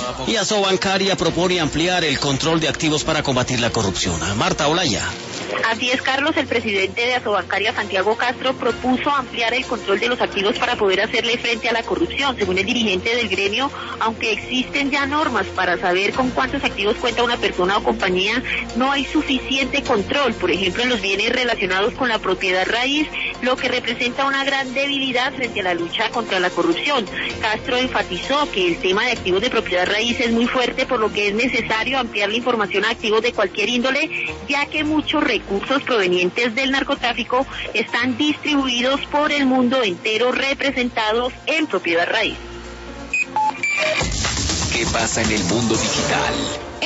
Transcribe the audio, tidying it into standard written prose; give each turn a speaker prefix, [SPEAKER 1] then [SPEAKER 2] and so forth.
[SPEAKER 1] Y Asobancaria propone ampliar el control de activos para combatir la corrupción. Marta Olaya.
[SPEAKER 2] Así es, Carlos, el presidente de Asobancaria, Santiago Castro, propuso ampliar el control de los activos para poder hacerle frente a la corrupción. Según el dirigente del gremio, aunque existen ya normas para saber con cuántos activos cuenta una persona o compañía, no hay suficiente control, por ejemplo, en los bienes relacionados con la propiedad raíz, lo que representa una gran debilidad frente a la lucha contra la corrupción. Castro enfatizó que el tema de activos de propiedad raíz es muy fuerte, por lo que es necesario ampliar la información a activos de cualquier índole, ya que muchos recursos provenientes del narcotráfico están distribuidos por el mundo entero, representados en propiedad raíz.
[SPEAKER 3] ¿Qué pasa en el mundo digital?